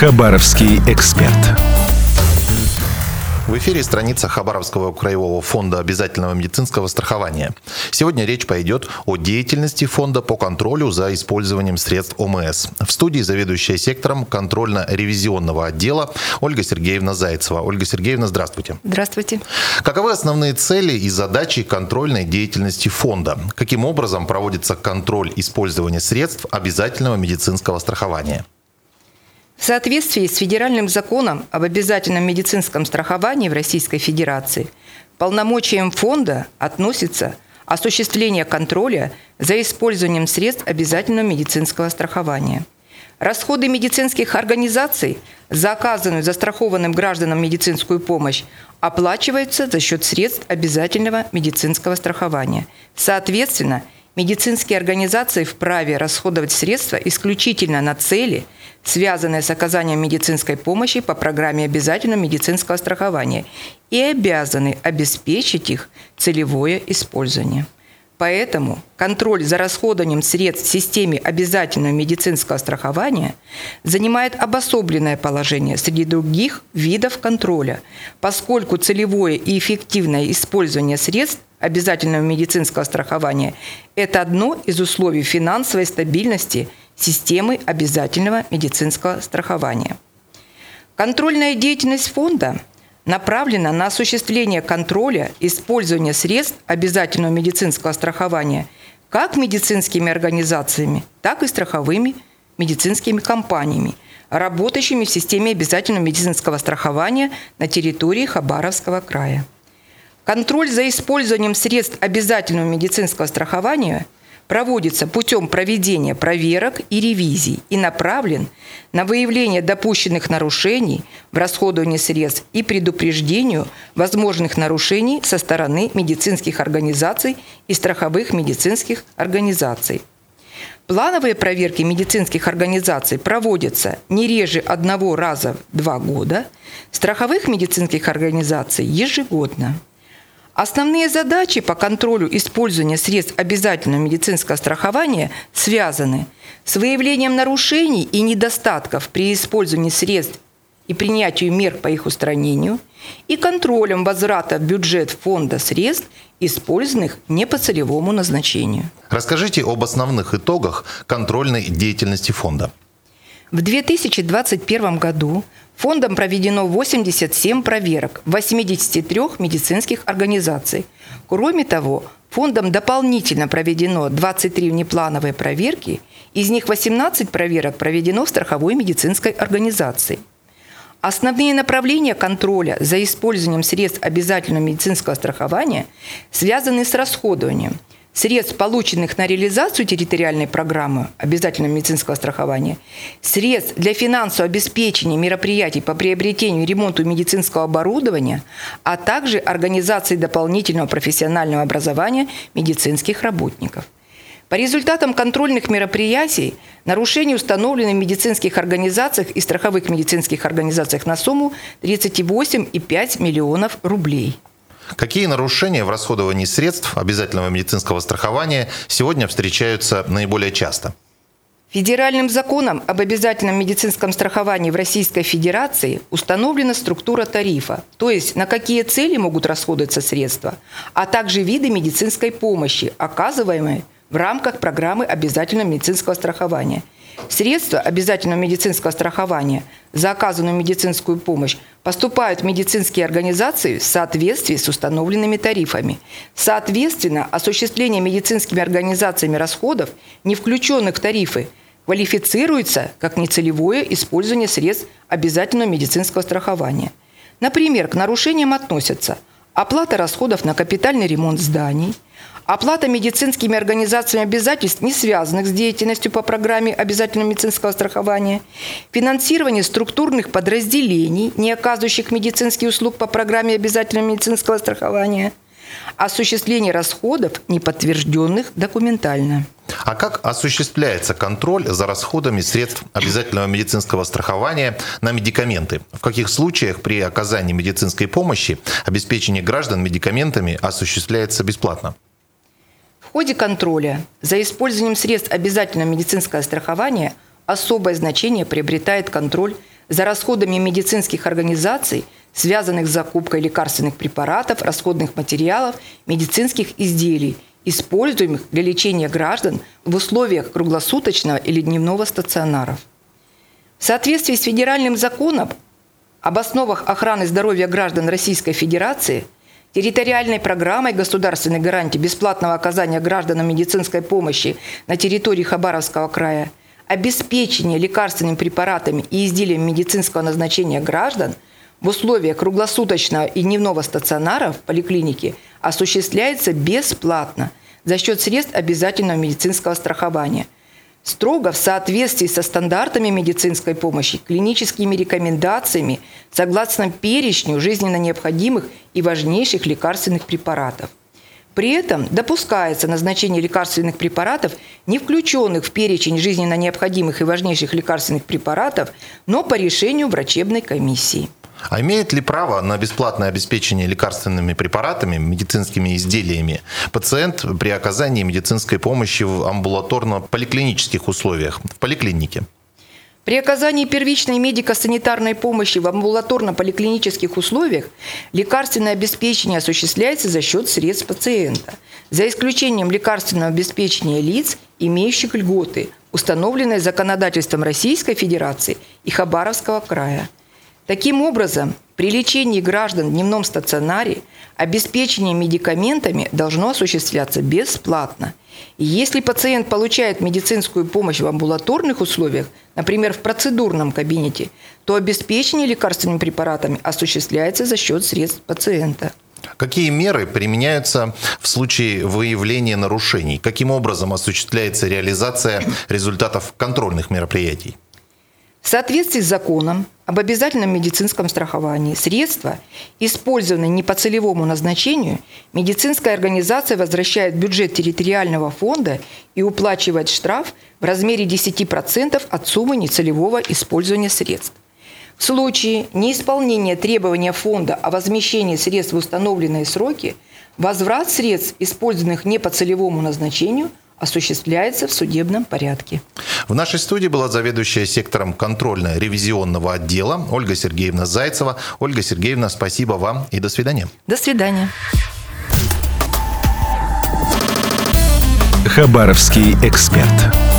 Хабаровский эксперт. В эфире страница Хабаровского краевого фонда обязательного медицинского страхования. Сегодня речь пойдет о деятельности фонда по контролю за использованием средств ОМС. В студии заведующая сектором контрольно-ревизионного отдела Ольга Сергеевна Зайцева. Ольга Сергеевна, здравствуйте. Здравствуйте. Каковы основные цели и задачи контрольной деятельности фонда? Каким образом проводится контроль использования средств обязательного медицинского страхования? В соответствии с Федеральным законом об обязательном медицинском страховании в Российской Федерации к полномочиям фонда относится осуществление контроля за использованием средств обязательного медицинского страхования. Расходы медицинских организаций за оказанную застрахованным гражданам медицинскую помощь оплачиваются за счет средств обязательного медицинского страхования. Соответственно, медицинские организации вправе расходовать средства исключительно на цели, связанные с оказанием медицинской помощи по программе обязательного медицинского страхования, и обязаны обеспечить их целевое использование. Поэтому контроль за расходованием средств в системе обязательного медицинского страхования занимает обособленное положение среди других видов контроля, поскольку целевое и эффективное использование средств обязательного медицинского страхования – это одно из условий финансовой стабильности системы обязательного медицинского страхования. Контрольная деятельность фонда направлена на осуществление контроля использования средств обязательного медицинского страхования как медицинскими организациями, так и страховыми медицинскими компаниями, работающими в системе обязательного медицинского страхования на территории Хабаровского края. Контроль за использованием средств обязательного медицинского страхования проводится путем проведения проверок и ревизий и направлен на выявление допущенных нарушений в расходовании средств и предупреждению возможных нарушений со стороны медицинских организаций и страховых медицинских организаций. Плановые проверки медицинских организаций проводятся не реже одного раза в 2 года, страховых медицинских организаций ежегодно. Основные задачи по контролю использования средств обязательного медицинского страхования связаны с выявлением нарушений и недостатков при использовании средств и принятию мер по их устранению и контролем возврата в бюджет фонда средств, использованных не по целевому назначению. Расскажите об основных итогах контрольной деятельности фонда. В 2021 году фондом проведено 87 проверок в 83 медицинских организаций. Кроме того, фондом дополнительно проведено 23 внеплановые проверки, из них 18 проверок проведено в страховой медицинской организации. Основные направления контроля за использованием средств обязательного медицинского страхования связаны с расходованием средств, полученных на реализацию территориальной программы обязательного медицинского страхования, средств для финансового обеспечения мероприятий по приобретению и ремонту медицинского оборудования, а также организации дополнительного профессионального образования медицинских работников. По результатам контрольных мероприятий нарушения установлены в медицинских организациях и страховых медицинских организациях на сумму 38,5 миллионов рублей. Какие нарушения в расходовании средств обязательного медицинского страхования сегодня встречаются наиболее часто? Федеральным законом об обязательном медицинском страховании в Российской Федерации установлена структура тарифа, то есть на какие цели могут расходоваться средства, а также виды медицинской помощи, оказываемой в рамках программы обязательного медицинского страхования. Средства обязательного медицинского страхования за оказанную медицинскую помощь поступают в медицинские организации в соответствии с установленными тарифами. Соответственно, осуществление медицинскими организациями расходов, не включенных в тарифы, квалифицируется как нецелевое использование средств обязательного медицинского страхования. Например, к нарушениям относятся оплата расходов на капитальный ремонт зданий, оплата медицинскими организациями обязательств, не связанных с деятельностью по программе обязательного медицинского страхования, финансирование структурных подразделений, не оказывающих медицинские услуги по программе обязательного медицинского страхования, осуществление расходов, не подтвержденных документально. А как осуществляется контроль за расходами средств обязательного медицинского страхования на медикаменты? В каких случаях при оказании медицинской помощи обеспечение граждан медикаментами осуществляется бесплатно? В ходе контроля за использованием средств обязательного медицинского страхования особое значение приобретает контроль за расходами медицинских организаций, связанных с закупкой лекарственных препаратов, расходных материалов, медицинских изделий, используемых для лечения граждан в условиях круглосуточного или дневного стационаров. В соответствии с федеральным законом об основах охраны здоровья граждан Российской Федерации, территориальной программой государственной гарантии бесплатного оказания гражданам медицинской помощи на территории Хабаровского края, обеспечение лекарственными препаратами и изделиями медицинского назначения граждан в условиях круглосуточного и дневного стационара в поликлинике осуществляется бесплатно за счет средств обязательного медицинского страхования, строго в соответствии со стандартами медицинской помощи, клиническими рекомендациями, согласно перечню жизненно необходимых и важнейших лекарственных препаратов. При этом допускается назначение лекарственных препаратов, не включенных в перечень жизненно необходимых и важнейших лекарственных препаратов, но по решению врачебной комиссии. А имеет ли право на бесплатное обеспечение лекарственными препаратами, медицинскими изделиями пациент при оказании медицинской помощи в амбулаторно-поликлинических условиях, в поликлинике? При оказании первичной медико-санитарной помощи в амбулаторно-поликлинических условиях лекарственное обеспечение осуществляется за счет средств пациента, за исключением лекарственного обеспечения лиц, имеющих льготы, установленные законодательством Российской Федерации и Хабаровского края. Таким образом, при лечении граждан в дневном стационаре обеспечение медикаментами должно осуществляться бесплатно. И если пациент получает медицинскую помощь в амбулаторных условиях, например, в процедурном кабинете, то обеспечение лекарственными препаратами осуществляется за счет средств пациента. Какие меры применяются в случае выявления нарушений? Каким образом осуществляется реализация результатов контрольных мероприятий? В соответствии с законом об обязательном медицинском страховании средства, использованные не по целевому назначению, медицинская организация возвращает в бюджет территориального фонда и уплачивает штраф в размере 10% от суммы нецелевого использования средств. В случае неисполнения требования фонда о возмещении средств в установленные сроки, возврат средств, использованных не по целевому назначению, осуществляется в судебном порядке. В нашей студии была заведующая сектором контрольно-ревизионного отдела Ольга Сергеевна Зайцева. Ольга Сергеевна, спасибо вам и до свидания. До свидания. Хабаровский эксперт.